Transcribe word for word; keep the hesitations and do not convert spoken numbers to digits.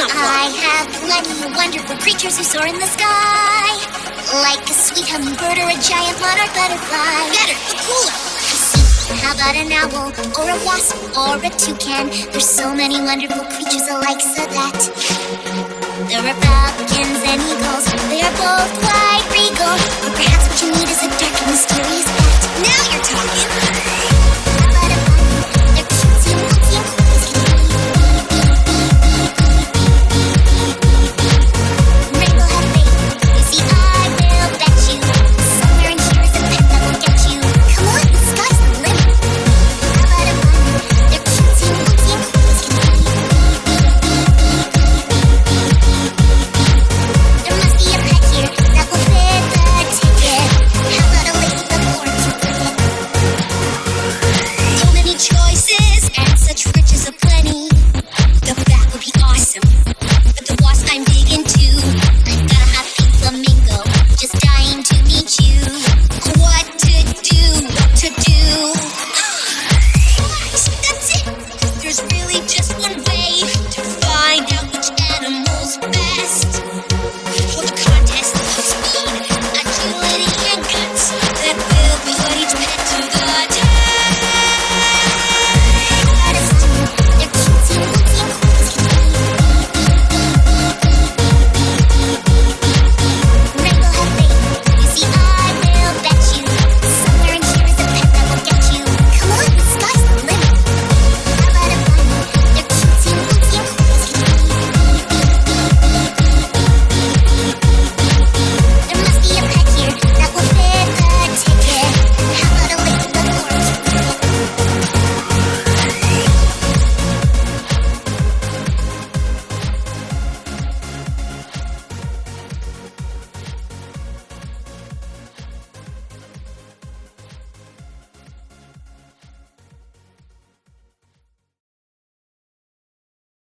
I have plenty of wonderful creatures who soar in the sky, like a sweet hummingbird or a giant monarch butterfly. Better, but cooler. How about an owl, or a wasp, or a toucan? There's so many wonderful creatures alike, so that there are falcons and eagles. They are both quite regal. Or perhaps what you need is a dark and mysterious pet. Now you're talking. How about a bunny? They're cutesy and bootsy and cool as can be. Rainbow-headed baby, you see, I will bet you somewhere in here is a pet that will get you. Come on, the sky's the limit. How about a bunny? They're cutesy and bootsy and cool as can be. There must be a pet here that will fit the ticket. How about a ladybug or a cute cricket? So many choices and such riches aplenty. The back would be awesome.